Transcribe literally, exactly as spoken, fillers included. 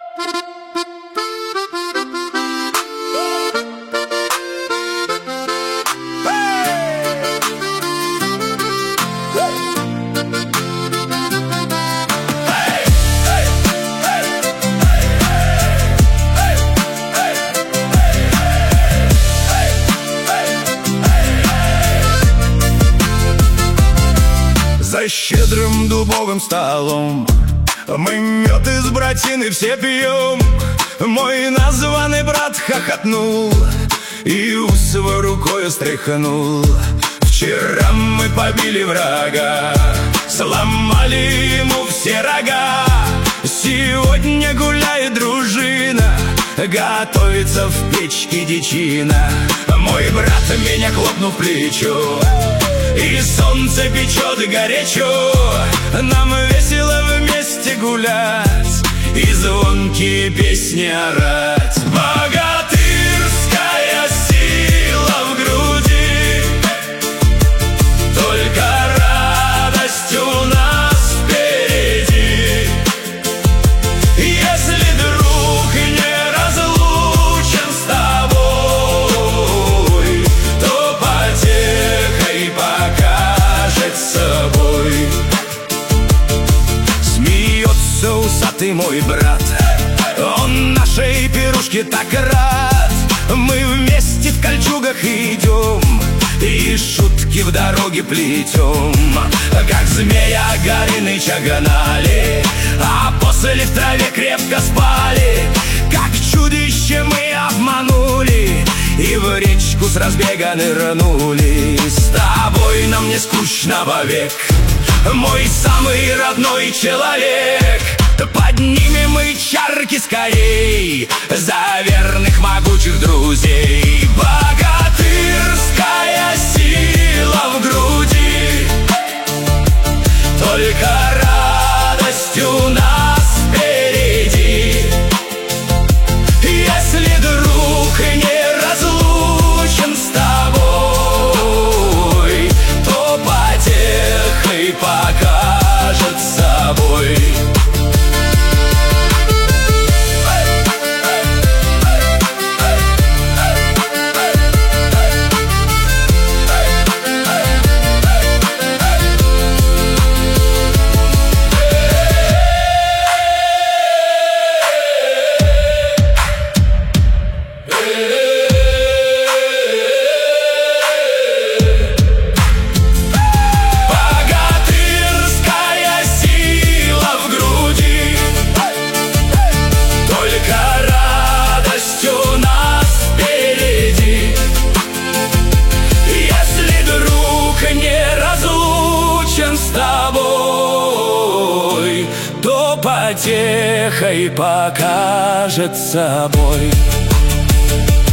За щедрым дубовым столом мы мед из братины все пьем. Мой названный брат хохотнул и ус свой рукою стряхнул. Вчера мы побили врага, сломали ему все рога. Сегодня гуляет дружина, готовится в печке дичина. Мой брат меня хлопнул в плечо, и солнце печет горячо. Нам весело вместе гулять и звонкие песни орать. Богатырская сила в груди, только радость у нас впереди. Если друг не разлучен с тобой, то потехой покажет собой. Смеется усатый мой брат, он нашей пирушке так рад. Мы вместе в кольчугах идем и шутки в дороге плетем. Как змея Горыныча гнали, а после в траве крепко спали. Как чудище мы обманули и в речку с разбега нырнули. С тобой нам не скучно вовек, мой самый родной человек. Поднимем мы чарки скорей за верных могучих друзей. Богатырская сила в груди, только радость у нас впереди. Если друг не разлучен с тобой, то потехой покажет собой. Потехой покажет собой.